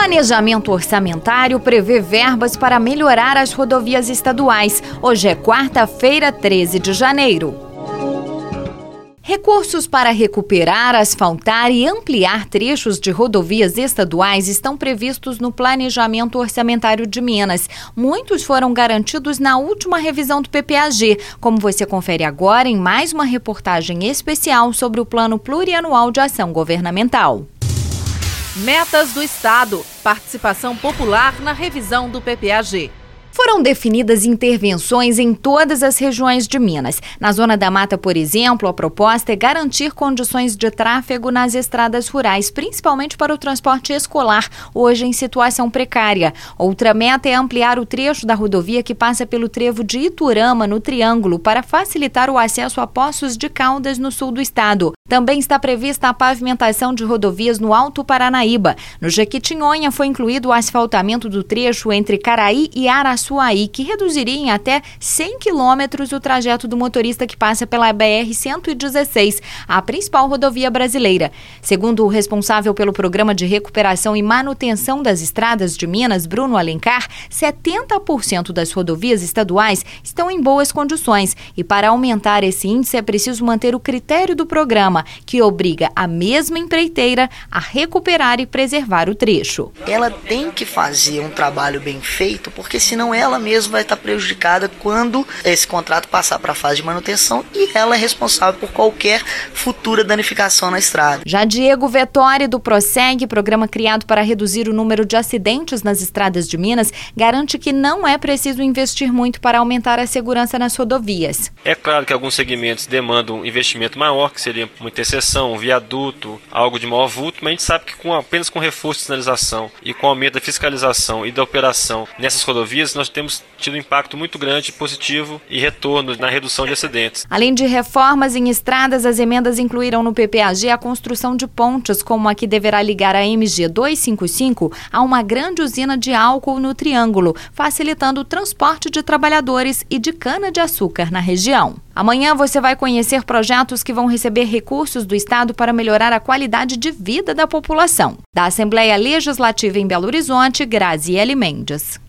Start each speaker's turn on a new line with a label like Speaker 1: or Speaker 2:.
Speaker 1: Planejamento orçamentário prevê verbas para melhorar as rodovias estaduais. Hoje é quarta-feira, 13 de janeiro. Recursos para recuperar, asfaltar e ampliar trechos de rodovias estaduais estão previstos no Planejamento Orçamentário de Minas. Muitos foram garantidos na última revisão do PPAG, como você confere agora em mais uma reportagem especial sobre o Plano Plurianual de Ação Governamental.
Speaker 2: Metas do Estado. Participação popular na revisão do PPAG.
Speaker 1: Foram definidas intervenções em todas as regiões de Minas. Na Zona da Mata, por exemplo, a proposta é garantir condições de tráfego nas estradas rurais, principalmente para o transporte escolar, hoje em situação precária. Outra meta é ampliar o trecho da rodovia que passa pelo trevo de Iturama, no Triângulo, para facilitar o acesso a Poços de Caldas, no sul do estado. Também está prevista a pavimentação de rodovias no Alto Paranaíba. No Jequitinhonha foi incluído o asfaltamento do trecho entre Caraí e Araçuaí, que reduziria em até 100 quilômetros o trajeto do motorista que passa pela BR-116, a principal rodovia brasileira. Segundo o responsável pelo Programa de Recuperação e Manutenção das Estradas de Minas, Bruno Alencar, 70% das rodovias estaduais estão em boas condições e para aumentar esse índice é preciso manter o critério do programa, que obriga a mesma empreiteira a recuperar e preservar o trecho.
Speaker 3: Ela tem que fazer um trabalho bem feito, porque senão ela mesma vai estar prejudicada quando esse contrato passar para a fase de manutenção e ela é responsável por qualquer futura danificação na estrada.
Speaker 1: Já Diego Vettori, do Proseg, programa criado para reduzir o número de acidentes nas estradas de Minas, garante que não é preciso investir muito para aumentar a segurança nas rodovias.
Speaker 4: É claro que alguns segmentos demandam um investimento maior, que seria uma interseção, um viaduto, algo de maior vulto, mas a gente sabe que apenas com reforço de sinalização e com aumento da fiscalização e da operação nessas rodovias, nós temos tido um impacto muito grande, positivo e retorno na redução de acidentes.
Speaker 1: Além de reformas em estradas, as emendas incluíram no PPAG a construção de pontes, como a que deverá ligar a MG 255 a uma grande usina de álcool no Triângulo, facilitando o transporte de trabalhadores e de cana-de-açúcar na região. Amanhã você vai conhecer projetos que vão receber recursos do Estado para melhorar a qualidade de vida da população. Da Assembleia Legislativa em Belo Horizonte, Graziele Mendes.